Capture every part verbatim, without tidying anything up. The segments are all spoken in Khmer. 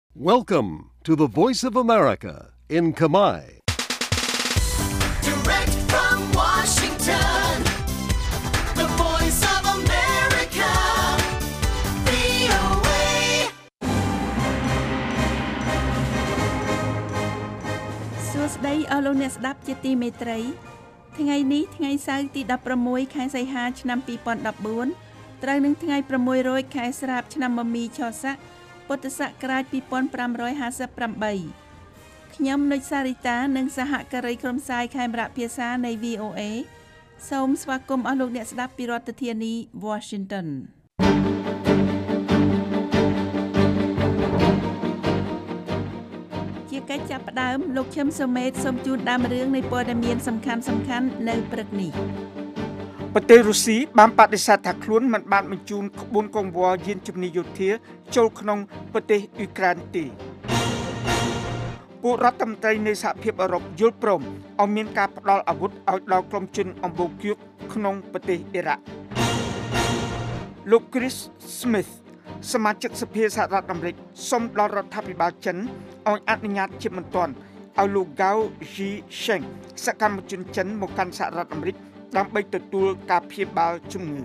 Welcome to the Voice of America in Khmer. Direct from Washington, the Voice of America, វី អូ เอសួស្តីអស់លោកអ្នកស្ដាប់ជាទីមេត្រីថ្ងៃនេះថ្ងៃសៅរ៍ទីដប់ប្រាំមួយខែសីហាឆ្នាំពីរពាន់ដប់បួនត្រូវនឹងថ្ងៃប្រាំមួយរោចខែស្រាប់ឆ្នាំមមីឆស័កពុទ្ធសករាជពីរពាន់ប្រាំរយហាសិបប្រាំបីខ្ញុំនុចសារីតានិងសហការីក្រុមផ្សាយខេមរៈភាសានៃ វី អូ เอ សូមស្វាគមន៍អស់លោកអ្នកស្ដាប់ពីរដ្ឋធានី Washington ជាកិច្ចចាប់ផ្ដើមលោកឈឹមសុមេតសូមជូនដើមរឿងនៃព័ត៌មានសំខាន់សំខាន់នៅព្រឹកនេះប្រទេសរុស្ស៊ីបានបដិសេធថាខ្លួនមិនបានបញ្ជូនក្បួនកងវល់យានជំនិះយោធាចូលក្នុងប្រទេសអ៊ុយក្រែនទេពួករដ្ឋមន្ត្រីនៃសហភាពអឺរ៉ុបយល់ព្រមឲ្យមានការផ្តល់អាវុធឲ្យដល់ក្រុមជនអំបូរគៀកក្នុងប្រទេសអ៊ីរ៉ាក់លោក Chris Smith សមាជិកសភាសហរដ្ឋអាមេរិកសុំដល់រដ្ឋាភិបាលចិនឲ្យអនុញ្ញាតជាបន្ទាន់ឲ្យលោក Gao Zhisheng សកម្មជនចិនមកកាន់សហរដ្ឋអាមេរិកដើម្បីទទួលការព្យាបាលជំងឺ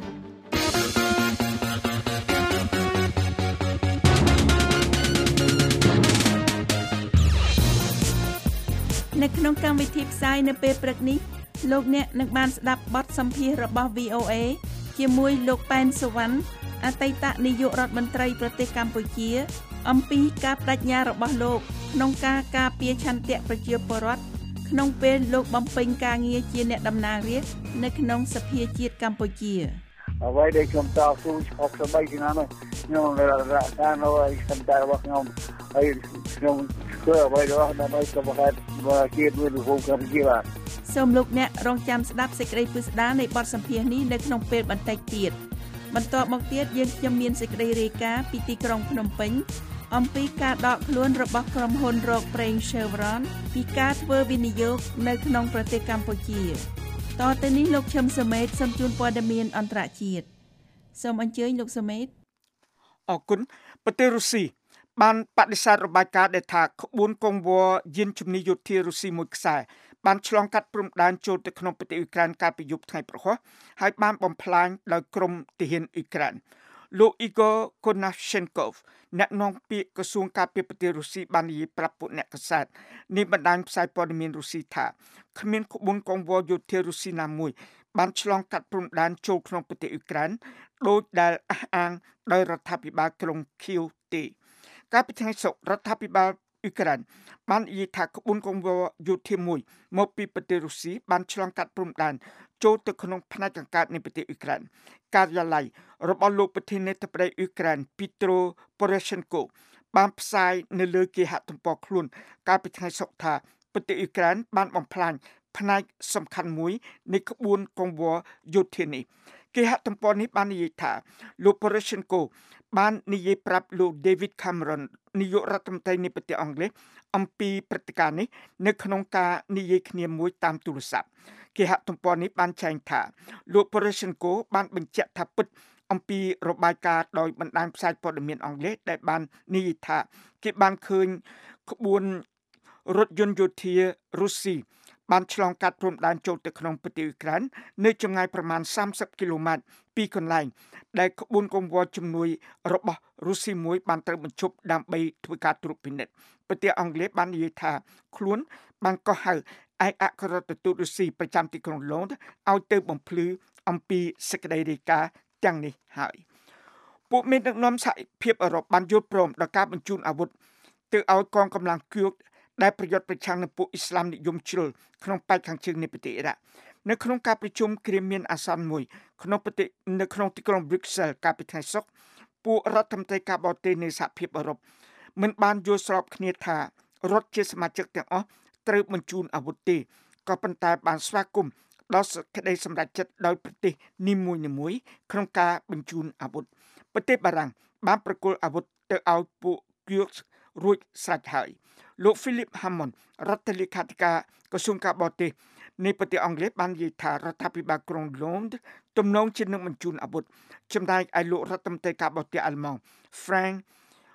នៅក្នុងកម្មវិធីផ្សាយនៅពេលព្រឹកនេះលោកអ្នកនឹងបានស្ដាប់បទសម្ភាសន៍របស់ វី អូ เอ ជាមួយលោកប៉ែនសុវណ្ណអតីតនាយករដ្ឋមន្ត្រីប្រទេសកម្ពុជាអំពីការបដិញ្ញារបស់លោកក្នុងការការពារឆន្ទៈប្រជាពលរដ្ឋក្នុងពេលលោកបំពេញការងារជាអ្នកតំណាងរាស្ត្រនៅក្នុងសភាជាតិកម្ពុជាអ្វីដែលខ្ញុំតស៊ូឈប់ទៅបីឆ្នាំនេះខ្ញុំរក្សានៅឯសំដៅរបស់ខ្ញុំហើយខ្ញុំធ្វើអ្វីរបស់ដើម្បីកុំឲ្យជាតិមួយរហូតកម្ពុជាបាទសូមលោកអ្នករងចាំស្ដាប់សេចក្តីពិស្ដារនៃបទសម្ភាសន៍នេះនៅក្នុងពេលបន្តិចទៀតបន្ទាប់មកទៀតយើងខ្ញុំមានសេចក្តីរាយការណ៍ពីទីក្រុងភ្នំពេញអំពីការដកខ្លួនរបស់ក្រុមហ៊ុនរកប្រេង Chevron ពីការធ្វើវិនិយោគនៅក្នុងប្រទេសកម្ពុជាតទៅនេះលោកឈឹមសមេតសូមជូនព័ត៌មានអន្តរជាតិសូមអញ្ជើញលោកសមេតអរគុណប្រទេសរុស្ស៊ីបានបដិសេធរបាយការណ៍ដែលថាក្បួនកងវល់យានជំនិះយោធារុស្ស៊ីមួយខ្សែបានឆ្លងកាត់ព្រំដែនចូលទៅក្នុងប្រទេសអ៊ុយក្រែនកាលពីយប់ថ្ងៃព្រហស្បតិ៍ហើយបានបំផ្លាញដោយក្រុមទាហានអ៊ុយក្រែនលោក Igor Konashenkov អ្នកនាំពាក្យក្រសួងការពារប្រទេសរុស្ស៊ីបាននិយាយប្រាប់ពួកអ្នកកាសែតនៃបណ្ដាញផ្សាយព័ត៌មានរុស្ស៊ីថាគ្មានក្បួនកងវល់យោធារុស្ស៊ីណាមួយបានឆ្លងកាត់ព្រំដែនចូលក្នុងប្រទេសអ៊ុយក្រែនដោយដែលអះអាងដោយរដ្ឋាភិបាលក្រុង Kyiv ទេកាលពីថ្ងៃសុក្ររដ្ឋាភិបាលអ៊ុយក្រែនបាននិយាយថាក្បួនកងវល់យោធាមួយមកពីប្រទេសរុស្ស៊ីបានឆ្លងកាត់ព្រំដែនចូលទៅក្នុងផ្នែកខាងកើតនៃប្រទេសអ៊ុយក្រែនការិយាល័យរបស់លោកប្រធានាធិបតីអ៊ុយក្រែន Petro Poroshenko បានផ្សាយនៅលើគេហទំព័រខ្លួនកាលពីថ្ងៃសុក្រថាប្រទេសអ៊ុយក្រែនបានបំផ្លាញផ្នែកសំខាន់មួយនៃក្បួនកងវល់យោធានេះគេហទំព័រនេះបាននិយាយថាលោក Poroshenko បាននិយាយប្រាប់លោក David Cameron នាយករដ្ឋមន្ត្រីនៃប្រទេសអង់គ្លេសអំពីព្រឹត្តិការណ៍នេះនៅក្នុងការនិយាយគ្នាមួយតាមទូរស័ព្ទគេហទំព័រនេះបានចែងថាលោក Poroshenko បានបញ្ជាក់ថាពិតអំពីរបាយការណ៍ដោយបណ្ដាញផ្សាយព័ត៌មានអង់គ្លេសដែលបាននិយាយថាគេបានឃើញក្បួនរថយន្តយោធារុស្ស៊ីបានឆ្លងកាត់ព្រំដែនចូលទៅក្នុងប្រទេសអ៊ុយក្រែននៅចម្ងាយប្រមាណសាមសិបគីឡូម៉ែត្រពីកន្លែងដែលក្បួនកងវល់ជំនួយរបស់រុស្ស៊ីមួយបានត្រូវបញ្ឈប់ដើម្បីធ្វើការត្រួតពិនិត្យប្រទេសអង់គ្លេសបាននិយាយថាខ្លួនបានកោះហៅឯកអគ្គរដ្ឋទូតរុស្ស៊ីប្រចាំទីក្រុងឡូនឲ្យទៅបំភ្លឺអំពីសេចក្តីរាយការណ៍ទាំងនេះហើយពួកមេដឹកនាំសហភាពអឺរ៉ុបបានយល់ព្រមដល់ការបញ្ជូនអាវុធទៅឲ្យកងកម្លាំងគៀកដែលប្រយុទ្ធប្រឆាំងនឹងពួកអ៊ីស្លាមនិយមជ្រុលក្នុងប៉ែកខាងជើងនៃប្រទេសអ៊ីរ៉ាក់នៅក្នុងការប្រជុំគ្រាមានអាសន្នមួយក្នុងប្រទេសនៅក្នុងទីក្រុង Brussels កាលពីថ្ងៃសុក្រពួករដ្ឋមន្ត្រីការបរទេសនៃសហភាពអឺរ៉ុបមិនបានយល់ស្របគ្នាថារដ្ឋជាសមាជិកទាំងអស់ត្រូវបញ្ជូនអាវុធទេក៏ប៉ុន្តែបានស្វាគមន៍ដល់សេចក្តីសម្រេចចិត្តដោយប្រទេសនីមួយៗក្នុងការបញ្ជូនអាវុធប្រទេសបារាំងបានប្រគល់អាវុធទៅឲ្យពួកគៀករួចស្រេចហើយលោក Philip Hammond រដ្ឋលេខាធិការក្រសួងការបរទេសនៃប្រទេសអង់គ្លេសបាននិយាយថារដ្ឋាភិបាលក្រុងឡូនទំនងជានឹងបញ្ជូនអាវុធចំណែកឯលោករដ្ឋមន្ត្រីការបរទេសអាល្លឺម៉ង់ Frank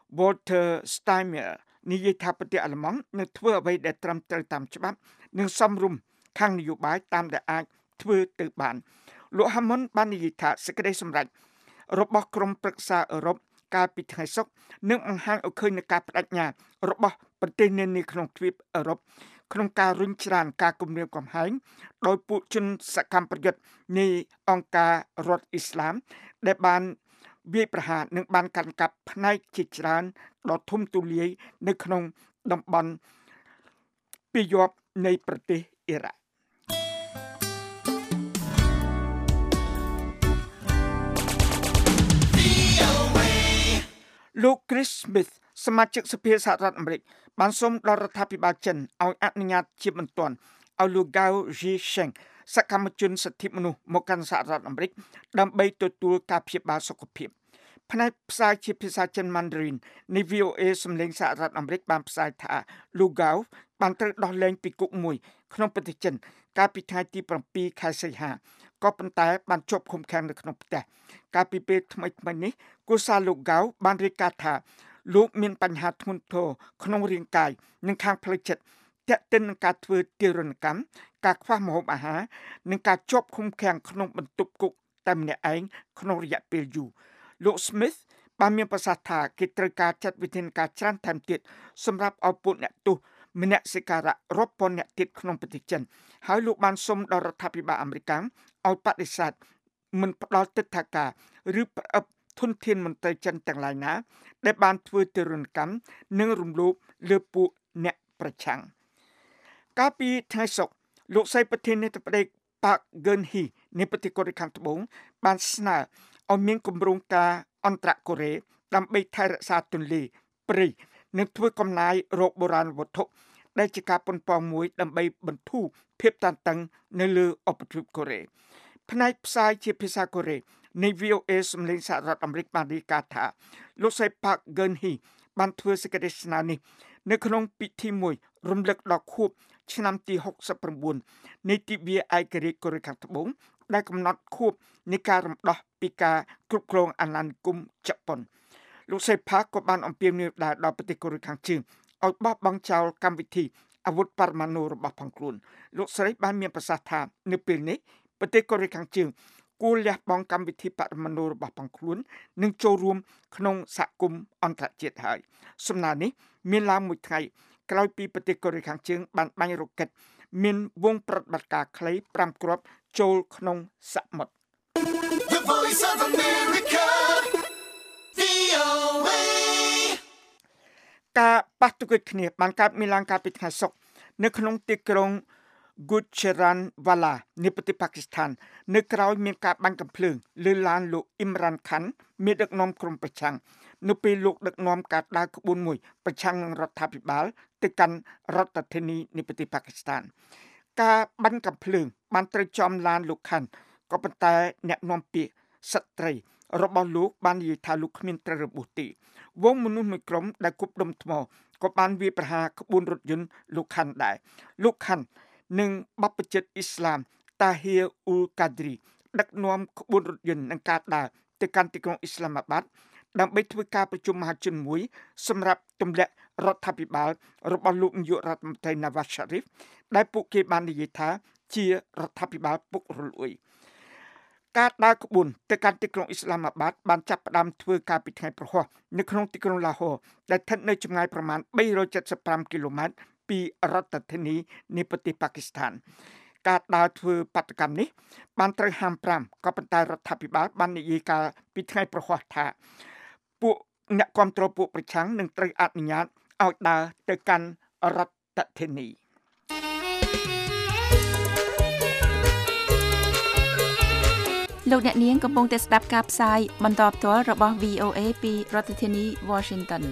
Walter Steinmeier និយាយថាប្រទេសអាល្លឺម៉ង់នឹងធ្វើអ្វីដែលត្រឹមត្រូវតាមច្បាប់និងសមរម្យខាងនយោបាយតាមដែលអាចធ្វើទៅបានលោក Hammond បាននិយាយថាសេចក្តីសម្រេចរបស់ក្រុមប្រឹក្សាអឺរ៉ុបកាលពីថ្ងៃសុក្រនឹងបង្ហាញឲ្យឃើញនូវការបដិញ្ញារបស់ប្រទេសនានាក្នុងទ្វីបអឺរ៉ុបក្នុងការរុញច្រានការគំរាមកំហែងដោយពួកជនសកម្មប្រយុទ្ធនៃអង្គការរដ្ឋអ៊ីស្លាមដែលបានវាយប្រហារនិងបានកាន់កាប់ផ្នែកជាច្រើនដ៏ធំទូលាយនៅក្នុងតំបន់ពីយប់នៃប្រទេសអ៊ីរ៉ាក់លោក Chris Smith សមាជិកសភាសហរដ្ឋអាមេរិកបានសូមដល់រដ្ឋាភិបាលចិនឲ្យអនុញ្ញាតជាបន្ទាន់ឲ្យលោក Gao Zhisheng សកម្មជនសិទ្ធិមនុស្សមកកាន់សហរដ្ឋអាមេរិកដើម្បីទទួលការព្យាបាលសុខភាពផ្នែកផ្សាយជាភាសាចិន Mandarin នៃ V O A សំឡេងសហរដ្ឋអាមេរិកបានផ្សាយថាលោក Gao បានត្រូវដោះលែងពីគុកមួយក្នុងប្រទេសចិនកាលពីថ្ងៃទី7ខែសីហាក៏ប៉ុន្តែបានជាប់ឃុំឃាំងនៅក្នុងផ្ទះកាលពីពេលថ្មីៗនេះគូសារលោក Gao បានរាយការណ៍ថាលោកមានបញ្ហាធ្ងន់ធ្ងរក្នុងរាងកាយនិងខាងផ្លូវចិត្តទាក់ទិននឹងការធ្វើទារុណកម្មការខ្វះម្ហូបអាហារនិងការជាប់ឃុំឃាំងក្នុងបន្ទប់គុកតែម្នាក់ឯងក្នុងរយៈពេលយូរលោក Smith បានមានប្រសាសន៍ថាគេត្រូវការចាត់វិធានការច្រើនថែមទៀតសម្រាប់ឲ្យពួកអ្នកទោសមនសិការៈរាប់ពាន់អ្នកទៀតក្នុងប្រទេសចិនហើយលោកបានសុំដល់រដ្ឋាភិបាលអាមេរិកឲ្យបដិសេធមិនផ្ដល់ទិដ្ឋាការឬប្រអប់ធនធានមន្ត្រីចិនទាំងឡាយណាដែលបានធ្វើទារុណកម្មនិងរំលោភលើពួកអ្នកប្រឆាំងកាលពីថ្ងៃសុក្រលោកស្រីប្រធានាធិបតី Park Geun-hye នៃប្រទេសកូរ៉េខាងត្បូងបានស្នើឲ្យមានគម្រោងការអន្តរកូរ៉េដើម្បីថែរក្សាទន្លេព្រៃនិងធ្វើកំណាយរកបុរាណវត្ថុដែលជាការប៉ុនប៉ងមួយដើម្បីបន្ធូរភាពតានតឹងនៅលើឧបទ្វីបកូរ៉េផ្នែកផ្សាយជាភាសាកូរ៉េនៃ V O A សំឡេងសហរដ្ឋអាមេរិកបានរាយការណ៍ថាលោកស្រី Park Geun-hye បានធ្វើសេចក្តីស្នើនេះនៅក្នុងពិធីមួយរំលឹកដល់ខួបឆ្នាំទីហុកសិប៩នៃទិវាឯករាជ្យកូរ៉េខាងត្បូងដែលកំណត់ខួបនៃការរំដោះពីការគ្រប់គ្រងអាណានិគមជប៉ុនលោកស្រី Park ក៏បានអំពាវនាវដល់ប្រទេសកូរ៉េខាងជើងឲ្យបោះបង់ចោលកម្មវិធីអាវុធបរមាណូរបស់ផងខ្លួនលោកស្រីបានមានប្រសាសន៍ថានៅពេលនេះប្រទេសកូរ៉េខាងជើងគួរលះបង់កម្មវិធីបរមាណូរបស់ផងខ្លួននិងចូលរួមក្នុងសហគមន៍អន្តរជាតិហើយសំណើនេះមានឡើងមួយថ្ងៃក្រោយពីប្រទេសកូរ៉េខាងជើងបានបាញ់រ៉ុកែតមានវងប្រតិបត្តិការខ្លីប្រាំគ្រាប់ចូលក្នុងសមុទ្រ The Voice of America, V O A ការប៉ះទង្គិចគ្នាបានកើតមានឡើងកាលពីថ្ងៃសុក្រនៅក្នុងទីក្រុង Gujranwala នៃប្រទេសប៉ាគីស្ថាននៅក្រៅមានការបាញ់កាំភ្លើងលើឡានលោក Imran Khan មានដឹកនាំក្រុមប្រឆាំងនៅពេលលោកដឹកនាំការដើរក្បួនមួយប្រឆាំងនឹងរដ្ឋាភិបាលទៅកាន់រដ្ឋធានីនៃប្រទេសប៉ាគីស្ថានការបាញ់កាំភ្លើងបានត្រូវចំឡានលោក Khan ក៏ប៉ុន្តែអ្នកនាំពាក្យស្ត្រីរបស់លោកបាននិយាយថាលោកគ្មានត្រូវរបួសទេវងមនុស្សមួយក្រុមដែលគប់ដុំថ្មក៏បានវាយប្រហារក្បួនរថយន្តលោក Khan ដែរលោក Khan និងបព្វជិតអ៊ីស្លាម Tahir ul Qadri ដឹកនាំក្បួនរថយន្តនឹងការដើរទៅកាន់ទីក្រុងអ៊ីស្លាមាបាតដើម្បីធ្វើការប្រជុំមហាជនមួយសម្រាប់ទម្លាក់រដ្ឋាភិបាលរបស់លោកនាយករដ្ឋមន្ត្រី Nawaz Sharif ដែលពួកគេបាននិយាយថាជារដ្ឋាភិបាលពុករលួយការដើរក្បួនទៅកាន់ទីក្រុងអ៊ីស្លាមាបាតបានចាប់ផ្ដើមធ្វើការពីថ្ងៃព្រហស្បតិ៍នៅក្នុងទីក្រុងឡាហូដែលស្ថិតនៅចម្ងាយប្រមាណបីរយเจ็ดสิบห้าគីឡូម៉ែត្រពីរដ្ឋធានីនៃប្រទេសប៉ាគីស្ថានការដើរធ្វើបាតកម្មនេះបានត្រូវហាមប្រាមក៏ប៉ុន្តែរដ្ឋាភិបាលបាននិយាយការពីថ្ងៃព្រហស្បតិ៍ថាពួកអ្នកគ្រប់គ្រងពួកប្រឆាំងនឹងត្រូវអនុញ្ញាតឲ្យដើរទៅកាន់រដ្ឋធានីលោកអ្នកនាងកំពុងតែស្ដាប់ការផ្សាយបន្តផ្ទាល់របស់ V O A ពីរដ្ឋធានី Washington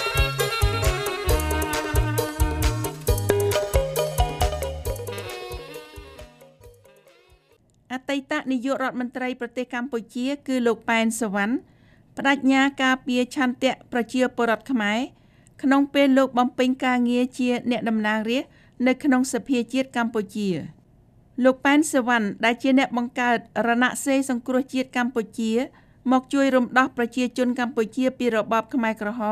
អតីតនាយករដ្ឋមន្ត្រីប្រទេសកម្ពុជាគឺលោកប៉ែនសវណ្ណបដិញ្ញាការពារឆន្ទៈប្រជាពលរដ្ឋខ្មែរក្នុងពេលលោកបំពេញការងារជាអ្នកតំណាងរាស្ត្រនៅក្នុងសភាជាតិកម្ពុជាលោកប៉ែនសវណ្ណដែលជាអ្នកបង្កើតរណសិរ្សសង្គ្រោះជាតិកម្ពុជាមកជួយរំដោះប្រជាជនកម្ពុជាពីរបបខ្មែរក្រហម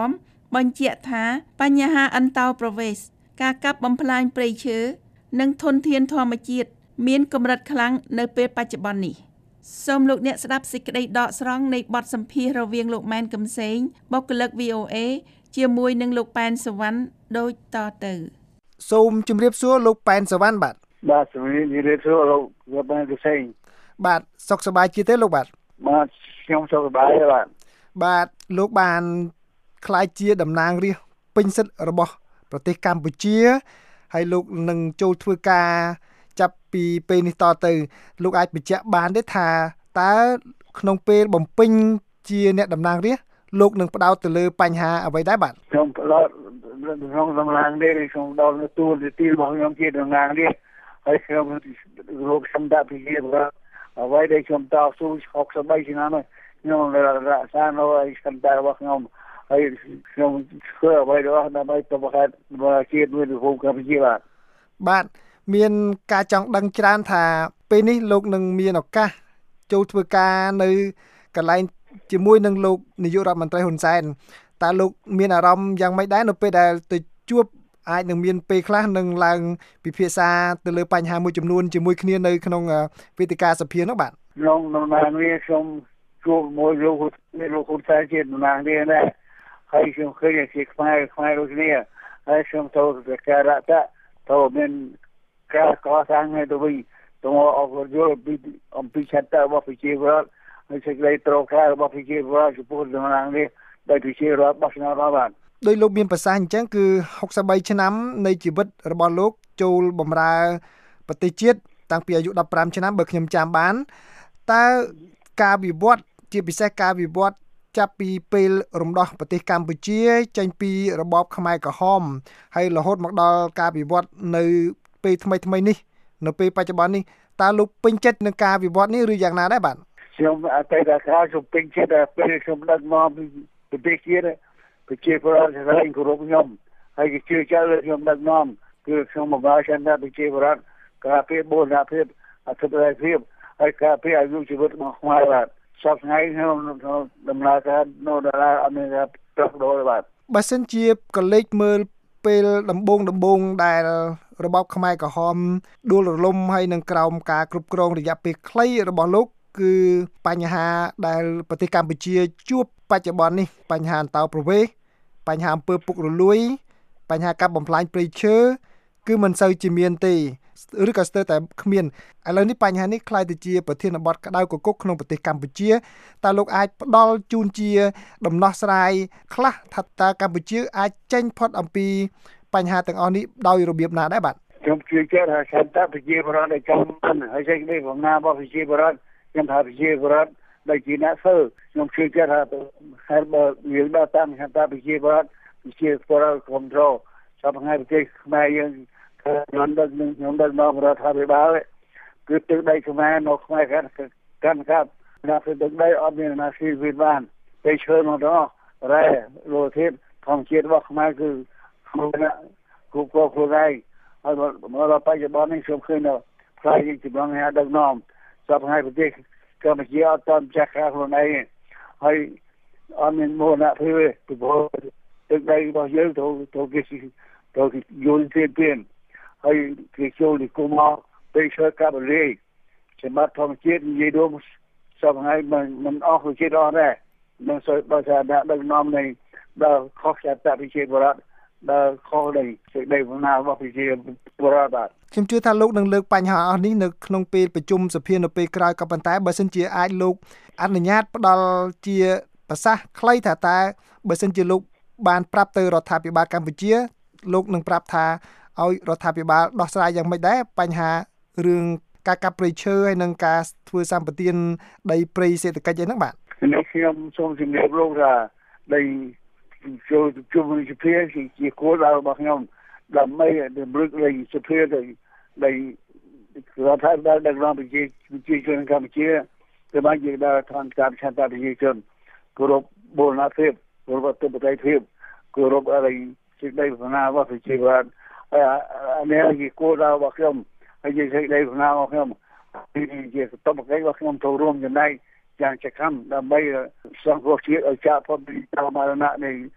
បញ្ជាក់ថាបញ្ហាអន្តោប្រវេសន៍ការកាប់បំផ្លាញព្រៃឈើនិងធនធានធម្មជាតិមានកម្រិតខ្លាំងនៅពេលបច្ចុប្បន្ននេះសូមលោកអ្នកស្ដាប់សេចក្តីដកស្រង់នៃបទសម្ភាសន៍រវាងលោកម៉ែនកំសែងបុគ្គលិក វី អូ អេ ជាមួយនឹងលោកប៉ែនសវណ្ណដូចតទៅសូមជម្រាបសួរលោកប៉ែនសវណ្ណបាទបាទជំរាបសួរលោកលោកប៉ែនកំសែងបាទសុខសប្បាយជាទេលោកបាទបាទខ្ញុំសុខសប្បាយបាទបាទលោកបានក្លាយជាតំណាងរាស្ត្រពេញសិទ្ធិរបស់ប្រទេសកម្ពុជាហើយលោកនឹងចូលធ្វើការចាប់ពីពេលនេះតទៅលោកអាចបញ្ជាក់បានទេថាតើក្នុងពេលបំពេញជាអ្នកតំណាងរាស្ត្រលោកនឹងផ្ដោតទៅលើបញ្ហាអ្វីដែរបាទខ្ញុំផ្ដោតក្នុងតំណាងរាស្ត្រខ្ញុំផ្ដោតលើទូរទីរបស់ខ្ញុំជាតំណាងរាស្ត្រហើយខ្ញុំលោកសំដាប់ពីជាអ្វីដែលខ្ញុំតស៊ូហុកបីឆ្នាំហើយខ្ញុំរក្សានៅឯសន្តានរបស់ខ្ញុំហើយខ្ញុំធ្វើអ្វីដល់ដើម្បីទៅបង្កើតជាតិមួយរូបកម្ពុជាបាទបាទមានការចង់ដឹងច្រើនថាពេលនេះលោកនឹងមានឱកាសចូលធ្វើការនៅកន្លែងជាមួយនឹងលោកនាយករដ្ឋមន្ត្រីហ៊ុនសែនតើលោកមានអារម្មណ៍យ៉ាងម៉េចដែរនៅពេលដែលទៅជួបអាចនឹងមានពេលខ្លះនឹងឡើងពិភាក្សាទៅលើបញ្ហាមួយចំនួនជាមួយគ្នានៅក្នុងវេទិកាសភានោះបាទក្នុងតំណាងរាស្ត្រខ្ញុំជួបមួយលោកលោកហ៊ុនសែនជាតំណាងរាស្ត្រដែរហើយខ្ញុំឃើញជាខ្មែរខ្មែរដូចគ្នាហើយខ្ញុំទៅសក្ការៈទៅមានការកសាងនៅទៅវិញទៅអបយល់ពីអំពីឆន្ទៈរបស់ប្រជាពលរដ្ឋហើយសេចក្តីត្រកការរបស់ប្រជាពលរដ្ឋចំពោះតំណាងរាស្ត្រដែលប្រជាពលរដ្ឋបោះឆ្នោតមកបានដោយលោកមានប្រសាសន៍អញ្ចឹងគឺហុកសិបបីឆ្នាំនៃជីវិតរបស់លោកចូលបម្រើប្រទេសជាតិតាំងពីអាយុដប់ប្រាំឆ្នាំបើខ្ញុំចាំបានតើការវិវត្តជាពិសេសការវិវត្តចាប់ពីពេលរំដោះប្រទេសកម្ពុជាចេញពីរបបខ្មែរក្រហមហើយរហូតមកដល់ការវិវត្តនៅពេលថ្មីថ្មីនេះនៅពេលបច្ចុប្បន្ននេះតើលោកពេញចិត្តនឹងការវិវត្តនេះឬយ៉ាងណាដែរបាទខ្ញុំអតីតកាលខ្ញុំពេញចិត្តពេលខ្ញុំដឹកនាំប្រទេសជាតិប្រជាពលរដ្ឋស្រីគោរពខ្ញុំហើយជឿជាក់លើខ្ញុំដឹកនាំគឺខ្ញុំមកបានឆន្ទៈប្រជាពលរដ្ឋការពារបូរណភាពអធិបតេយ្យភាពហើយការពារអាយុជីវិតរបស់ខ្មែរបាទសពថ្ងៃខ្ញុំដំណើរការនៅដរាបអមេរិកប្រកបដោយបាទបើសិនជាកលេចមើលពេលដំបូងដំបូងដែលរបបខ្មែរក្រហមដួលរលំហើយនឹងក្រោមការគ្រប់គ្រងរយៈពេលខ្លីរបស់លោកគឺបញ្ហាដែលប្រទេសកម្ពុជាជួបបច្ចុប្បន្ននេះបញ្ហាអន្តោប្រវេសន៍បញ្ហាអំពើពុករលួយបញ្ហាកាប់បំផ្លាញព្រៃឈើគឺមិនសូវជាមានទេឬក៏ស្ទើរតែគ្មានឥឡូវនេះបញ្ហានេះក្លាយទៅជាប្រធានបទក្តៅគគុកក្នុងប្រទេសកម្ពុជាតើលោកអាចផ្ដល់ជូនជាដំណោះស្រាយខ្លះថាតើកម្ពុជាអាចចេញផុតអំពីបញ្ហាទាំងអស់នេះដោយរបៀបណាដែរបាទខ្ញុំជឿជាក់ថាឆន្ទៈប្រជាពលរដ្ឋដែលចាំបានហើយសេចក្តីបំណារបស់ប្រជាពលរដ្ឋខ្ញុំថាប្រជាពលរដ្ឋដែលជាអ្នកធ្វើខ្ញុំជឿជាក់ថាហើយបើយើងដល់តាមឆន្ទៈប្រជាពលរដ្ឋប្រជាពលរដ្ឋគ្រប់គ្រងសពថ្ងៃប្រទេសខ្មែរយើងខ្ញុំដឹកនឹងខ្ញុំដឹកនាំរដ្ឋាភិបាលគឺទឹកដីខ្មែរនៅខ្មែរកាន់កាន់កាប់ណាគឺទឹកដីអត់មានណាស៊ីវិបានទៅឈើមកដល់រ៉ែលោធាតធម្មជាតិរបស់ខ្មែរគឺខ្លួនគ្រប់គ្រងខ្លួនឯងហើយមកដល់បច្ចុប្បន្ននេះខ្ញុំឃើញនៅផ្នែកជំនាញដឹកនាំសពថ្ងៃប្រទេសកម្ពុជាអត់តាមចាស់ការខ្លួនឯងហើយអត់មានមូលនិធិពីព្រោះទឹកដីរបស់យើងទៅទៅគេទៅយល់ទៀតទៀតហើយគេចូលទីគុំមកទៅឈើកាប់លីសម្បត្តិធម្មជាតិនិយាយរួមសពថ្ងៃមិនមិនអស់ជាតិអស់ដែរនឹងសូវបើថាដាក់ដឹកនាំនៃដល់ខុសចាត់តាវិជាបរដ្ឋដល់ខុសនៃសេចក្តីបំណងរបស់វិជាបរដ្ឋបាទខ្ញុំជឿថាលោកនឹងលើកបញ្ហាអស់នេះនៅក្នុងពេលប្រជុំសភានៅពេលក្រោយក៏ប៉ុន្តែបើសិនជាអាចលោកអនុញ្ញាតផ្ដល់ជាប្រសាសន៍ខ្លីថាតើបើសិនជាលោកបានប្រាប់ទៅរដ្ឋាភិបាលកម្ពុជាលោកនឹងប្រាប់ថាឲ្យរដ្ឋាភិបាលដោះស្រាយយ៉ាងម៉េចដែរបញ្ហារឿងការកាប់ព្រៃឈើហើយនិងការធ្វើសម្បទានដីព្រៃសេដ្ឋកិច្ចអីហ្នឹងបាទខ្ញុំសូមជំរាបលោកថាដីចូលជុំវិភាគជាគោលដៅរបស់ខ្ញុំដើម្បីតម្រឹកលេខសភាទៅដីរដ្ឋាភិបាលដឹកនាំប្រជាប្រជាជនកម្ពុជាទៅបានជាដល់ឋានការឆន្ទៈប្រជាជនគោរពបូរណភាពគោរពអធិបតេយ្យភាពគោរពអរិយសេចក្តីបំណងរបស់ប្រជាពលរដ្ឋអានេះជាគោលដៅរបស់ខ្ញុំហើយជាសេចក្តីបំណងរបស់ខ្ញុំជាតបកិច្ចរបស់ខ្ញុំចូលរួមចំណែកយ៉ាងសកម្មដើម្បីសង្គ្រោះជាតិឲ្យចាកផុតពីតាមរណៈនៃ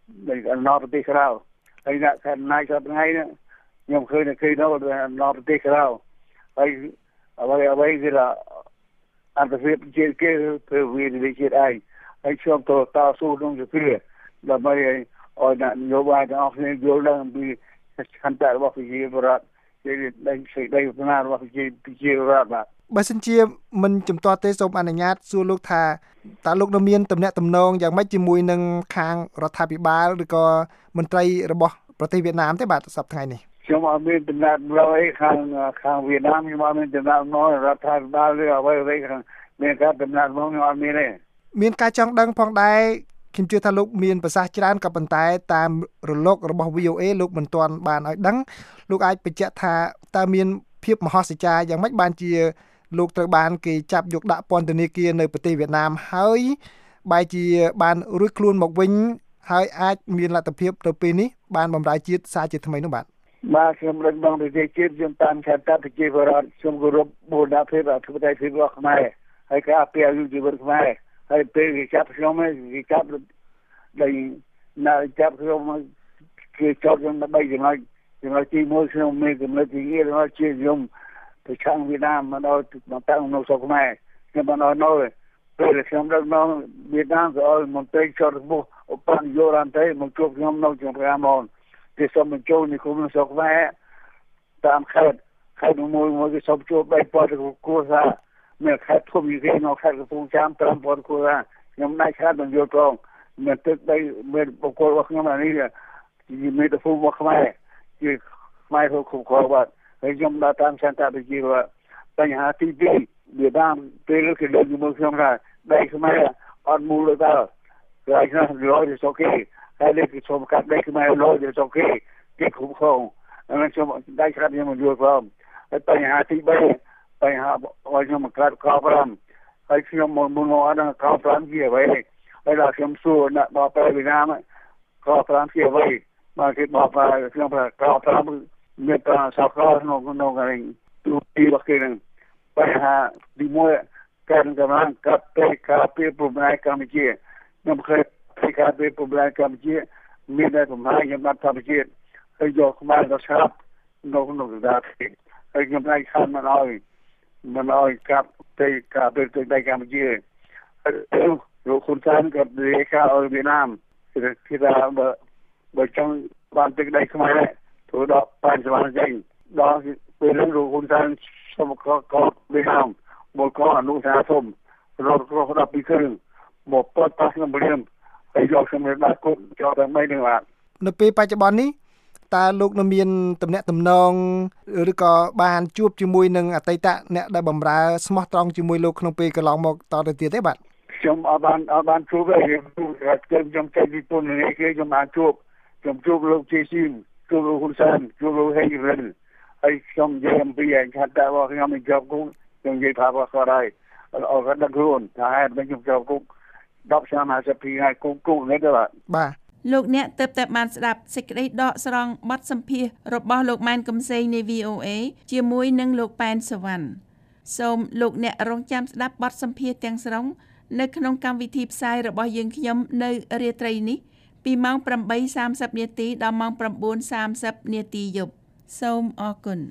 ដែលណោប្រទេសក្រៅហើយអ្នកខាងណាយសប្តាហ៍ថ្ងៃនេះខ្ញុំឃើញតែគេនៅណោប្រទេសក្រៅហើយអ្វីអ្វីគឺថាអន្តរជាតិជាគេធ្វើវានិយាយជាតិឯងហើយខ្ញុំទៅតស៊ូក្នុងសភាដើម្បីឲ្យអ្នកនយោបាយទាំងអស់គ្នាយល់ដឹងពីខន្តីរបស់ប្រជាពលរដ្ឋជាដេញសេចក្តីប្រាថ្នារបស់ប្រជាប្រជាពលរដ្ឋបាទបើសិនជាមិនជំទាស់ទេសូមអនុញ្ញាតសួរលោកថាតើលោកនៅមានទំនាក់ទំនងយ៉ាងម៉េចជាមួយនឹងខាងរដ្ឋាភិបាលឬក៏មន្ត្រីរបស់ប្រទេសវៀតណាមទេបាទសប្តាហ៍ថ្ងៃនេះខ្ញុំអត់មានទំនាក់ទំនងអីខាងខាងវៀតណាមខ្ញុំអត់មានទំនាក់ទំនងរដ្ឋាភិបាលឬអ្វីអ្វីខាងមានការទំនាក់ទំនងខ្ញុំអត់មានទេមានការចង់ដឹងផងដែរខ្ញុំជឿថាលោកមានប្រសាសន៍ច្រើនក៏ប៉ុន្តែតាមរលករបស់ វី អូ អេ លោកមិនទាន់បានឲ្យដឹងលោកអាចបញ្ជាក់ថាតើមានភាពមហោស្ចារ្យយ៉ាងម៉េចបានជាលោកត្រូវបានគេចាប់យកដាក់ពន្ធនាគារនៅប្រទេសវៀតណាមហើយបែរជាបានរួចខ្លួនមកវិញហើយអាចមានលទ្ធភាពទៅពេលនេះបានបម្រើជាតិសារជាថ្មីនោះបាទបាទខ្ញុំរំលឹកប្រទេសជាតិខ្ញុំតាមឆន្ទៈប្រជាពលរដ្ឋខ្ញុំគោរពបូរណភាពអធិបតេយ្យភាពរបស់ខ្មែរហើយការពារអាយុជីវិតខ្មែរហើយពេលគេចាប់ខ្ញុំគេចាប់ដោយនៅចាប់ខ្ញុំគេចាប់ខ្ញុំដើម្បីចំណុចចំណុចទីមួយខ្ញុំមានចំណុចទីពីររបស់ជាខ្ញុំទៅខាងវៀតណាមមកដល់មកតាំងនៅស្រុកខ្មែរខ្ញុំបាននៅពេលខ្ញុំដល់នៅវៀតណាមក៏ឲ្យមន្ត្រីជាន់ខ្ពស់ឧបនាយករដ្ឋមន្ត្រីមកជួបខ្ញុំនៅក្នុងប្រាមនគេសូមបញ្ចូលនិគមស្រុកខ្មែរតាមខេត្តខេត្តមួយមួយគេសូមជួបបីពាន់គូសារមានខេត្តធំយីគេនៅខេត្តកំពង់ចាមប្រាំពាន់គូសារខ្ញុំណៃខាត់បញ្យល់ផងមានទឹកដីមានបុគ្គលរបស់ខ្ញុំអានេះមានតែភូមិរបស់ខ្មែរជាខ្មែរហូបគ្រប់គ្រាន់បាទហើយខ្ញុំដល់តាមឆន្ទៈប្រជាពលរដ្ឋបញ្ហាទីពីរវាតាមពេលគេលើកជាមួយខ្ញុំថាដីខ្មែរអត់មូលទៅដល់ហើយខ្ញុំរយទៅសុខគេហើយលេខខ្ញុំកាត់ដីខ្មែររយទៅសុខគេគេគ្រប់គ្រងហើយខ្ញុំដៃខាត់ខ្ញុំយល់ផងហើយបញ្ហាទីបីបញ្ហាឲ្យខ្ញុំកាត់កោប្រាំហើយខ្ញុំមុនមុនអត់កោប្រាំជាអ្វីហើយដល់ខ្ញុំសួរអ្នកបបប្រវៀតណាមកោប្រាំជាអ្វីមកគេបបប្រខ្ញុំប្រកោប្រាំមានតែសកលក្នុងក្នុងកន្លែងទូទីរបស់គេនឹងបញ្ហាទីមួយការកម្លាំងកាត់ពេលការពេលប្រមាណកម្ពុជាខ្ញុំឃើញពេលការពេលប្រមាណកម្ពុជាមានតែប្រមាណខ្ញុំបានធម្មជាតិហើយយកខ្មែរទៅឆាប់នៅក្នុងស្ដាប់ហើយខ្ញុំឯងខានមកឲ្យមកឲ្យកាប់ពេលការពេលទៅដៃកម្ពុជាលោកហ៊ុនសែនក៏និយាយថាឲ្យវៀតណាមគឺថាបើបើចង់បានទឹកដីខ្មែរធ្វើដល់បានស្វានចេញដល់ពេលនោះលោកហ៊ុនសែនសូមក៏ក៏វៀតណាមមកក៏អនុសាសន៍សូមរត់រត់ដល់ពីគ្រឿងមកពតប៉ះក្នុងព្រាមហើយយកសម្រាប់ដាក់គុកចោលតែមិននឹងបាទនៅពេលបច្ចុប្បន្ននេះតើលោកនៅមានទំនាក់ទំនងឬក៏បានជួបជាមួយនឹងអតីតអ្នកដែលបម្រើស្មោះត្រង់ជាមួយលោកក្នុងពេលកន្លងមកតទៅទៀតទេបាទខ្ញុំអត់បានអត់បានជួបទេខ្ញុំខ្ញុំចេញពីពន្ធនាគារខ្ញុំបានជួបខ្ញុំជួបលោកជេស៊ីមជួបលោកហ៊ុនសែនជួបលោកហេងរិនហើយខ្ញុំនិយាយអំពីឯកថាតើខ្ញុំមិនជាប់គុកខ្ញុំនិយាយថាគាត់គាត់ហើយអត់គាត់ដឹងខ្លួនថាហេតុមិនខ្ញុំជាប់គុកដប់ឆ្នាំហាសិបពីរថ្ងៃគុកគុកនេះទេបាទបាទលោកអ្នកទើបតែបានស្ដាប់សេចក្តីដកស្រង់បទសម្ភាសន៍របស់លោកម៉ែនកំសែងនៃ វី អូ អេ ជាមួយនឹងលោកប៉ែនសុវណ្ណសូមលោកអ្នករងចាំស្ដាប់បទសម្ភាសន៍ទាំងស្រុងនៅក្នុងកម្មវិធីផ្សាយរបស់យើងខ្ញុំនៅរាត្រីនេះពីម៉ោង ប្រាំបីសាមសិប នាទីដល់ម៉ោង ប្រាំបួនសាមសិប នាទីយប់សូមអរគុណ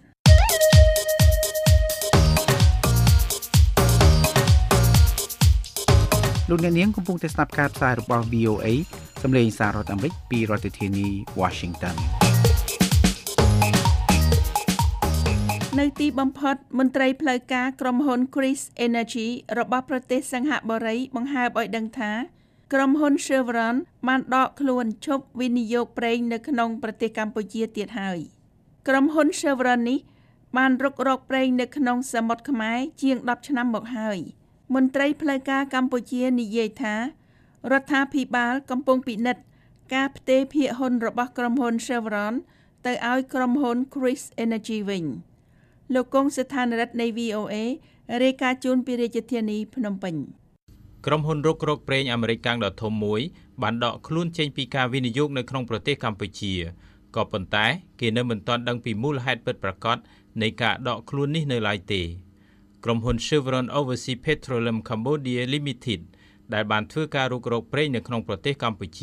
លោកអ្នកនាងកំពុងតែស្ដាប់ការផ្សាយរបស់ វី អូ អេ សម្លេងសាររដ្ឋអាមេរិកពីរដ្ឋធានី Washington នៅទីបំផុតមន្ត្រីផ្លូវការក្រុមហ៊ុន Chris Energy របស់ប្រទេសសិង្ហបុរីបង្ហើបឲ្យដឹងថាក្រុមហ៊ុន Chevron បានដកខ្លួនឈប់វិនិយោគប្រេងនៅក្នុងប្រទេសកម្ពុជាទៀតហើយក្រុមហ៊ុន Chevron នេះបានរុករកប្រេងនៅក្នុងសមុទ្រខ្មែរជាងដប់ឆ្នាំមកហើយមន្ត្រីផ្លូវការកម្ពុជានិយាយថារដ្ឋាភិបាលកំពុងពិនិត្យការផ្ទេរភាគហ៊ុនរបស់ក្រុមហ៊ុន Chevron ទៅឲ្យក្រុមហ៊ុន Chris Energy វិញលោកកុងស្ថានរិទ្ធនៃ វី អូ អេ រាយការណ៍ជូនពីរាជធានីភ្នំពេញក្រុមហ៊ុនរុករកប្រេងអាមេរិកកាំងដ៏ធំមួយបានដកខ្លួនចេញពីការវិនិយោគនៅក្នុងប្រទេសកម្ពុជាក៏ប៉ុន្តែគេនៅមិនទាន់ដឹងពីមូលហេតុពិតប្រាកដនៃការដកខ្លួននេះនៅឡើយទេក្រុមហ៊ុន Chevron Overseas Petroleum Cambodia Limited ដែលបានធ្វើការរុករកប្រេងនៅក្នុងប្រទេសកម្ពុជា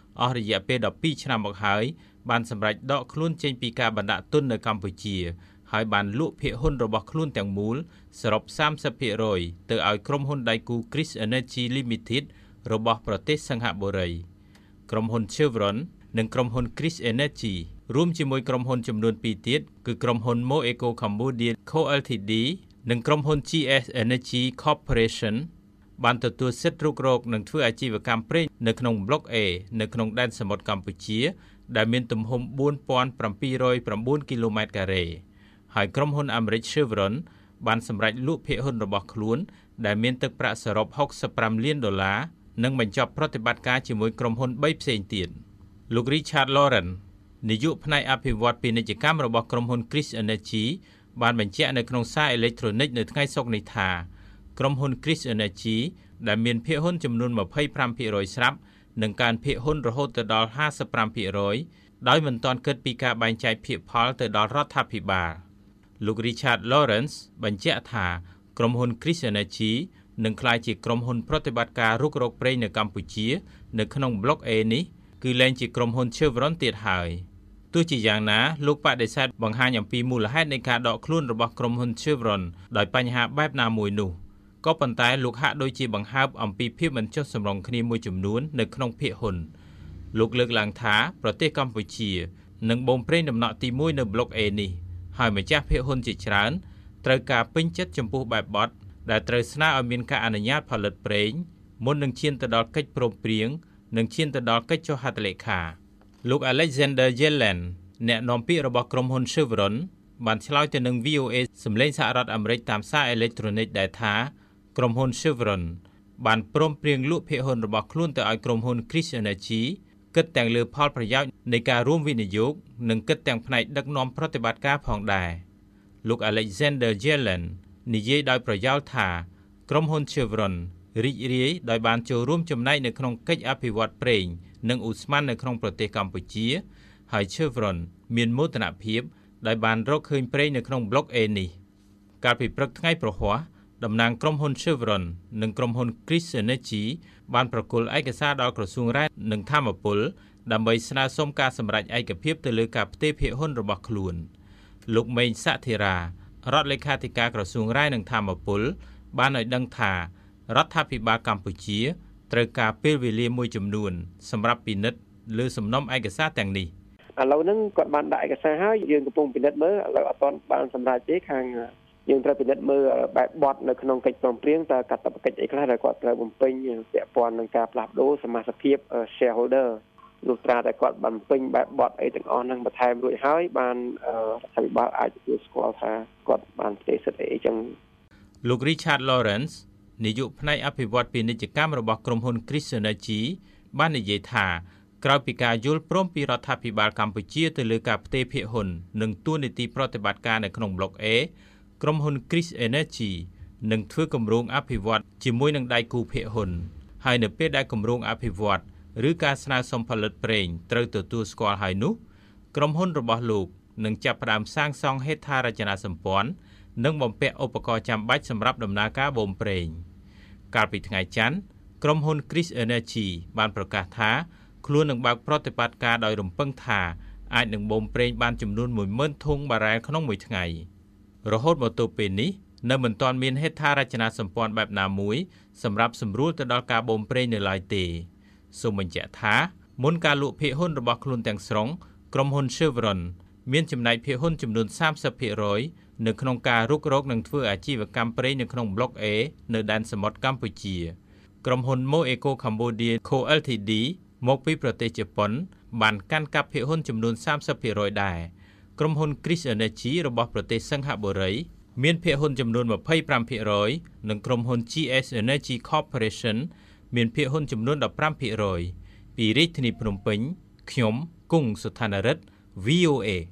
អស់រយៈពេលដប់ពីរឆ្នាំមកហើយបានសម្រេចដកខ្លួនចេញពីការបណ្ដាក់ទុននៅកម្ពុជាហើយបានលក់ភាគហ៊ុនរបស់ខ្លួនទាំងមូលសរុប សាមសិបភាគរយ ទៅឲ្យក្រុមហ៊ុនដៃគូ Kris Energy Limited របស់ប្រទេសសិង្ហបុរីក្រុមហ៊ុន Chevron និងក្រុមហ៊ុន Kris Energy រួមជាមួយក្រុមហ៊ុនចំនួនពីរទៀតគឺក្រុមហ៊ុន Moeco Cambodia Co Ltd និងក្រុមហ៊ុន ជី អេស Energy Corporation បានទទួលសិទ្ធិរុករកនិងធ្វើអាជីវកម្មប្រេងនៅក្នុងប្លុក A នៅក្នុងដែនសមុទ្រកម្ពុជាដែលមានទំហំ បួនពាន់ប្រាំពីររយប្រាំបួន គីឡូម៉ែត្រការ៉េហើយក្រុមហ៊ុនអាមេរិក Chevron បានសម្រេចលក់ភាគហ៊ុនរបស់ខ្លួនដែលមានទឹកប្រាក់សរុបហុកសិបប្រាំលានដុល្លារនិងបញ្ចប់ប្រតិបត្តិការជាមួយក្រុមហ៊ុនបីផ្សេងទៀតលោក Richard Lawrence នាយកផ្នែកអភិវឌ្ឍពាណិជ្ជកម្មរបស់ក្រុមហ៊ុន Kris Energy បានបញ្ជាក់នៅក្នុងសារអេឡិចត្រូនិកនៅថ្ងៃសុក្រនេះថាក្រុមហ៊ុន Kris Energy ដែលមានភាគហ៊ុនចំនួន ម្ភៃប្រាំភាគរយ ស្រាប់នឹងកើនភាគហ៊ុនរហូតទៅដល់ ហាសិបប្រាំភាគរយ ដោយមិនទាន់គិតពីការបែងចែកភាគផលទៅដល់រដ្ឋាភិបាលលោក Richard Lawrence បញ្ជាក់ថាក្រុមហ៊ុន Kris Energy នឹងក្លាយជាក្រុមហ៊ុនប្រតិបត្តិការរុករកប្រេងនៅកម្ពុជានៅក្នុងប្លុក A នេះគឺលែងជាក្រុមហ៊ុន Chevron ទៀតហើយទោះជាយ៉ាងណាលោកបដិសេធបង្ហាញអំពីមូលហេតុនៃការដកខ្លួនរបស់ក្រុមហ៊ុន Chevron ដោយបញ្ហាបែបណាមួយនោះក៏ប៉ុន្តែលោកហាក់ដូចជាបង្ហើបអំពីភាពមិនចុះសម្រុងគ្នាមួយចំនួននៅក្នុងភាគហ៊ុនលោកលើកឡើងថាប្រទេសកម្ពុជានឹងបូមប្រេងដំណក់ទីមួយនៅប្លុក A នេះហើយម្ចាស់ភាគហ៊ុនជាច្រើនត្រូវការពេញចិត្តចំពោះបែបបទដែលត្រូវស្នើឲ្យមានការអនុញ្ញាតផលិតប្រេងមុននឹងឈានទៅដល់កិច្ចព្រមព្រៀងនិងឈានទៅដល់កិច្ចចុះហត្ថលេខាលោក Alexander Yellen អ្នកនាំពាក្យរបស់ក្រុមហ៊ុន Chevron បានឆ្លើយទៅនឹង វី អូ អេ សម្លេងសហរដ្ឋអាមេរិកតាមសារអេឡិចត្រូនិកដែលថាក្រុមហ៊ុន Chevron បានព្រមព្រៀងលក់ភាគហ៊ុនរបស់ខ្លួនទៅឲ្យក្រុមហ៊ុន Kris Energy គិតទាំងលើផលប្រយោជន៍នៃការរួមវិនិយោគនិងគិតទាំងផ្នែកដឹកនាំប្រតិបត្តិការផងដែរលោក Alexander Yellen និយាយដោយប្រយោលថាក្រុមហ៊ុន Chevron រីករាយដោយបានចូលរួមចំណែកនៅក្នុងកិច្ចអភិវឌ្ឍប្រេងនិងឧស្ម័ននៅក្នុងប្រទេសកម្ពុជាហើយ Chevron មានមោទនភាពដោយបានរកឃើញប្រេងនៅក្នុងប្លុក A នេះកាលពីព្រឹកថ្ងៃប្រហ័សតំណាងក្រុមហ៊ុន Chevron និងក្រុមហ៊ុន Kris Energy បានប្រគល់ឯកសារដល់ក្រសួងរ៉ែនិងធម្មពលដើម្បីស្នើសុំការសម្រេចឯកភាពទៅលើការផ្ទេរភាគហ៊ុនរបស់ខ្លួនលោកមេងសាធីរារដ្ឋលេខាធិការក្រសួងរ៉ែនិងធម្មពលបានឲ្យដឹងថារដ្ឋាភិបាលកម្ពុជាត្រូវការពេលវេលាមួយចំនួនសម្រាប់ពិនិត្យលើសំណុំឯកសារទាំងនេះឥឡូវហ្នឹងគាត់បានដាក់ឯកសារហើយយើងកំពុងពិនិត្យមើលឥឡូវអត់ទាន់បានសម្រេចទេខាងយើងត្រូវពិនិត្យមើលបែបបទនៅក្នុងកិច្ចព្រមព្រៀងតើកាតព្វកិច្ចអីខ្លះដែលគាត់ត្រូវបំពេញពាក់ព័ន្ធនឹងការផ្លាស់ប្ដូរសមាជិកភាព shareholder លុះត្រាតែគាត់បំពេញបែបបទអីទាំងអស់ហ្នឹងបន្ថែមរួចហើយបានរដ្ឋាភិបាលអាចទទួលស្គាល់ថាគាត់បានផ្ទេរសិទ្ធិអីចឹងលោក Richard Lawrence នាយកផ្នែកអភិវឌ្ឍពាណិជ្ជកម្មរបស់ក្រុមហ៊ុន Kris Energy បាននិយាយថាក្រោយពីការយល់ព្រមពីរដ្ឋាភិបាលកម្ពុជាទៅលើការផ្ទេរភាគហ៊ុននិងទួនាទីប្រតិបត្តិការនៅក្នុងប្លុក A ក្រុមហ៊ុន Kris Energy នឹងធ្វើគម្រោងអភិវឌ្ឍជាមួយនឹងដៃគូភាគហ៊ុនហើយនៅពេលដែលគម្រោងអភិវឌ្ឍឬការស្នើសុំផលិតប្រេងត្រូវទទួលស្គាល់ហើយនោះក្រុមហ៊ុនរបស់លោកនឹងចាប់ផ្ដើមសាងសង់ហេដ្ឋារចនាសម្ព័ន្ធនិងបំពាក់ឧបករណ៍ចាំបាច់សម្រាប់ដំណើរការបូមប្រេងកាលពីថ្ងៃច័ន្ទក្រុមហ៊ុន Kris Energy បានប្រកាសថាខ្លួននឹងបើកប្រតិបត្តិការដោយរំពឹងថាអាចនឹងបូមប្រេងបានចំនួន មួយម៉ឺន ធុងបារ៉ែលក្នុងមួយថ្ងៃរហូតមកទល់ពេលនេះនៅមិនទាន់មានហេដ្ឋារចនាសម្ព័ន្ធបែបណាមួយសម្រាប់សម្រួលទៅដល់ការបូមប្រេងនៅឡើយទេសូមបញ្ជាក់ថាមុនការលក់ភាគហ៊ុនរបស់ខ្លួនទាំងស្រុងក្រុមហ៊ុន Chevron មានចំណែកភាគហ៊ុនចំនួន សាមសិបភាគរយ នៅក្នុងការរុករកនិងធ្វើអាជីវកម្មប្រេងនៅក្នុងប្លុក A នៅដែនសមុទ្រកម្ពុជាក្រុមហ៊ុន Moeco Cambodia Co Ltd មកពីប្រទេសជប៉ុនបានកាន់កាប់ភាគហ៊ុនចំនួន សាមសិបភាគរយ ដែរក្រុមហ៊ុន Kris Energy របស់ប្រទេសសិង្ហបុរីមានភាគហ៊ុនចំនួន ម្ភៃប្រាំភាគរយ និងក្រុមហ៊ុន ជី អេស Energy Corporation មានភាគហ៊ុនចំនួន ដប់ប្រាំភាគរយ ពីរាជធានីភ្នំពេញខ្ញុំគង់សុថានរិទ្ធ វី អូ អេ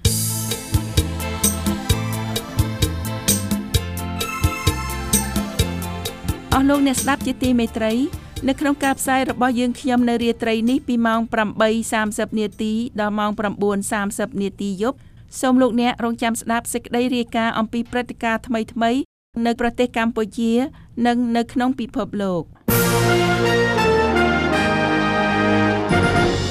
អស់លោកអ្នកស្ដាប់ជាទីមេត្រីនៅក្នុងការផ្សាយរបស់យើងខ្ញុំនៅរាត្រីនេះពីម៉ោង ប្រាំបីសាមសិប នាទីដល់ម៉ោង ប្រាំបួនសាមសិប នាទីយប់សូមលោកអ្នករងចាំស្ដាប់សេចក្តីរាយការណ៍អំពីព្រឹត្តិការណ៍ថ្មីៗនៅប្រទេសកម្ពុជានិងនៅក្នុងពិភពលោក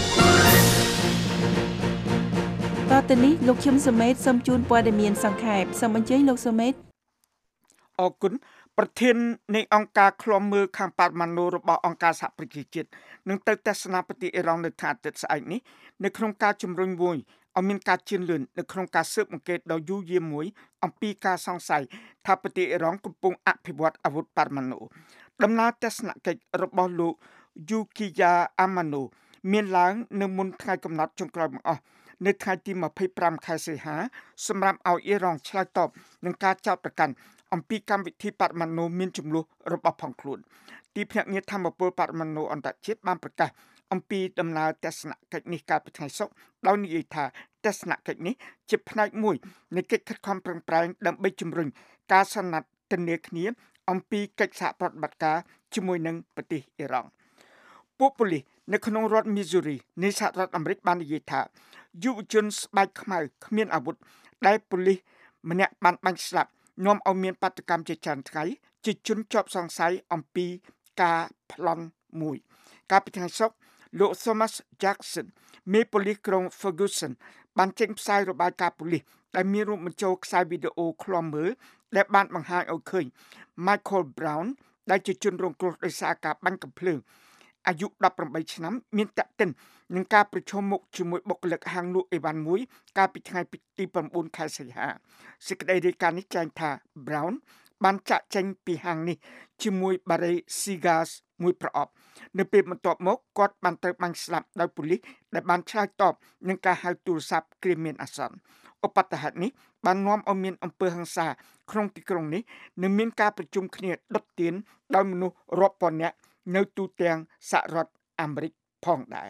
តទៅនេះលោកឈឹមសុមេតសូមជូនព័ត៌មានសង្ខេបសូមអញ្ជើញលោកសុមេតអរគុណប្រធាននៃអង្គការឃ្លាំមើលខាងបរិមាណរបស់អង្គការសហប្រជាជាតិនឹងទៅទស្សនាប្រទេសអ៊ីរ៉ង់នៅថ្ងៃអាទិត្យស្អែកនេះនៅក្នុងការជំរុញមួយឲ្យមានការជឿនលឿននៅក្នុងការស៊ើបអង្កេតដ៏យូរយារមួយអំពីការសង្ស័យថាប្រទេសអ៊ីរ៉ង់កំពុងអភិវឌ្ឍអាវុធបរិមាណដំណើរទស្សនកិច្ចរបស់លោក Yukiya Amano មានឡើងនៅមុនថ្ងៃកំណត់ចុងក្រោយបង្អស់នៅថ្ងៃទីម្ភៃប្រាំខែសីហាសម្រាប់ឲ្យអ៊ីរ៉ង់ឆ្លើយតបនឹងការចោទប្រកាន់អំពីកម្មវិធីបរិមាណមានចំនួនរបស់ផងខ្លួនទីភ្នាក់ងារធម្មពលបរិមាណអន្តរជាតិបានប្រកាសអំពីដំណើរទស្សនកិច្ចនេះកាលពីថ្ងៃសុក្រដោយនិយាយថាទស្សនកិច្ចនេះជាផ្នែកមួយនៃកិច្ចខិតខំប្រឹងប្រែងដើម្បីជំរុញការសន្និដ្ឋានគ្នាអំពីកិច្ចសហប្រតិបត្តិការជាមួយនឹងប្រទេសអ៊ីរ៉ង់ពួកប៉ូលីសនៅក្នុងរដ្ឋ Missouri នៃសហរដ្ឋអាមេរិកបាននិយាយថាយុវជនស្បែកខ្មៅគ្មានអាវុធដែលប៉ូលីសម្នាក់បានបាញ់ស្លាប់នាំឲ្យមានបាតុកម្មជាច្រើនថ្ងៃជាជនជាប់សង្ស័យអំពីការប្លន់មួយកាលពីថ្ងៃសុក្រលោក Thomas Jackson មេប៉ូលីសក្រុង Ferguson បានចេញផ្សាយរបាយការណ៍ប៉ូលីសដែលមានរួមបញ្ចូលខ្សែវីដេអូឃ្លាំមើលដែលបានបង្ហាញឲ្យឃើញ Michael Brown ដែលជាជនរងគ្រោះដោយសារការបាញ់កាំភ្លើងអាយុដប់ប្រាំបីឆ្នាំមានតាក់ទិននឹងការប្រជុំមុខជាមួយបុគ្គលិកហាងលក់អីវ៉ាន់មួយកាលពីថ្ងៃទី៩ខែសីហាសេចក្តីរាយការណ៍នេះចែងថា Brown បានចាក់ចេញពីហាងនេះជាមួយ Barry Cigars មួយប្រអប់នៅពេលបន្ទាប់មកគាត់បានត្រូវបាញ់ស្លាប់ដោយប៉ូលីសដែលបានឆ្លើយតបនឹងការហៅទូរស័ព្ទគ្រាមានអាសន្នឧបទ្ទហេតុនេះបាននាំឲ្យមានអំពើហិង្សាក្នុងទីក្រុងនេះនិងមានការប្រជុំគ្នាដុតទៀនដោយមនុស្សរាប់ពាន់នាក់នៅទូទាំងសហរដ្ឋអាមេរិកផងដែរ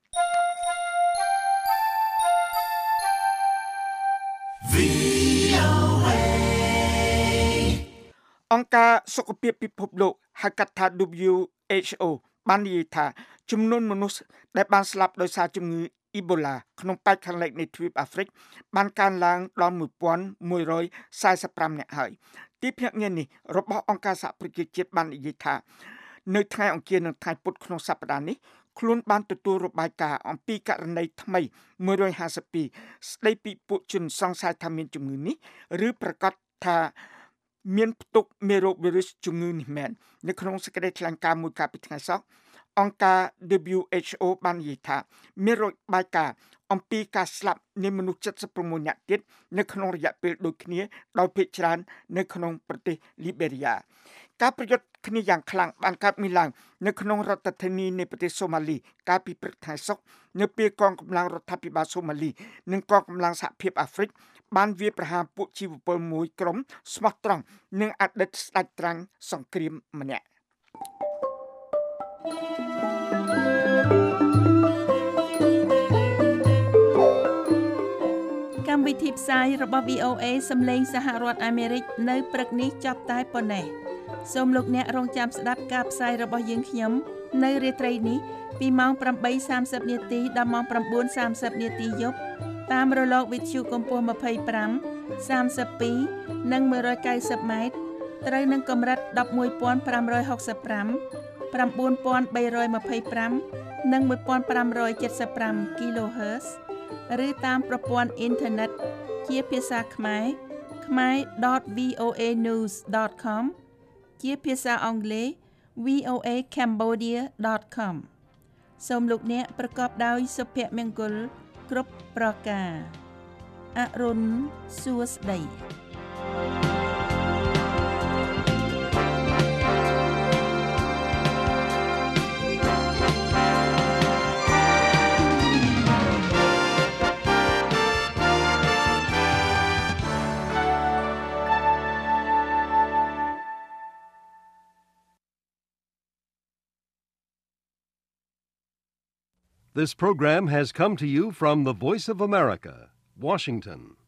អង្គការសុខភាពពិភពលោកហៅកាត់ថា W H O បាននិយាយថាចំនួនមនុស្សដែលបានស្លាប់ដោយសារជំងឺអ៊ីបូឡាក្នុងប៉ែកខាងលិចនៃទ្វីបអាហ្វ្រិកបានកើនឡើងដល់មួយពាន់មួយរយសែសិបប្រាំនាក់ហើយទីភ្នាក់ងារនេះរបស់អង្គការសហប្រជាជាតិបាននិយាយថានៅថ្ងៃអង្គារនិងថ្ងៃពុធក្នុងសប្តាហ៍នេះខ្លួនបានទទួលរបាយការណ៍អំពីករណីថ្មីមួយរយហាសិបពីរស្ដីពីពួកជនសង្ស័យថាមានជំងឺនេះឬប្រកាសថាមានផ្ទុកមេរោគវីរុសជំងឺនេះមែននៅក្នុងសេចក្តីថ្លែងការណ៍មួយកាលពីថ្ងៃសុក្រអង្គការ W H O បាននិយាយថាមានរបាយការណ៍អំពីការស្លាប់នៃមនុស្ស칠십육នាក់ទៀតនៅក្នុងរយៈពេលដូចគ្នាដោយភាគច្រើននៅក្នុងប្រទេសលីបេរីយ៉ាការប្រយុទ្ធគ្នាយ៉ាងខ្លាំងបានកើតមានឡើងនៅក្នុងរដ្ឋធានីនៃប្រទេសសូម៉ាលីកាលពីព្រឹកថ្ងៃសុក្រនៅពេលកងកម្លាំងរដ្ឋាភិបាលសូម៉ាលីនិងកងកម្លាំងសហភាពអាហ្វ្រិកបានវាយប្រហារពួកជីវពលមួយក្រុមស្មោះត្រង់និងអតីតស្ដេចត្រាំងសង្គ្រាមម្នាក់កម្មវិធីផ្សាយរបស់ V O A សំឡេងសហរដ្ឋអាមេរិកនៅព្រឹកនេះចប់តែប៉ុណ្ណេះសូមលោកអ្នករងចាំស្ដាប់ការផ្សាយរបស់យើងខ្ញុំនៅរាត្រីនេះពីម៉ោងប្រាំបីសាមសិបនាទីដល់ម៉ោងប្រាំបួនសាមសិបនាទីយប់តាមរលកវិទ្យុកម្ពស់ម្ភៃប្រាំ សាមសិបពីរនិងមួយរយកៅសិបម៉ែត្រត្រូវនឹងកម្រិតដប់មួយពាន់ប្រាំរយហុកសិបប្រាំ ប្រាំបួនពាន់បីរយម្ភៃប្រាំនិងមួយពាន់ប្រាំរយเจ็ดสิบห้า kHz ឬតាមប្រព័ន្ធអ៊ីនធឺណិតជាភាសាខ្មែរ ខ្មែរ ដត វី អូ เอ นิวส์ ដត com ជាភាសាអង់គ្លេស វី អូ เอ คม โบเดีย ដត com សូមលោកអ្នកប្រកបដោយសុភមង្គលគ្រប់ប្រការអរុនសួស្តី This program has come to you from the Voice of America, Washington.